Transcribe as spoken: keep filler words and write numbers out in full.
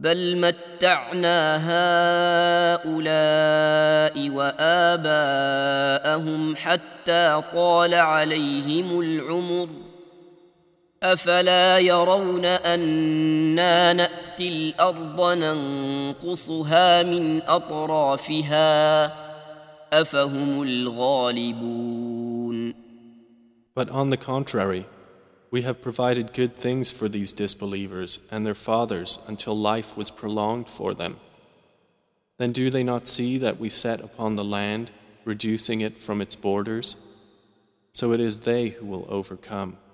بل متعنا هؤلاء وآباءهم حتى طال عليهم العمر أفلا يرون أنا نأتي الأرض ننقصها من أطرافها أفهم الغالبون. But on the contrary, we have provided good things for these disbelievers and their fathers until life was prolonged for them. Then do they not see that we set upon the land, reducing it from its borders? So it is they who will overcome.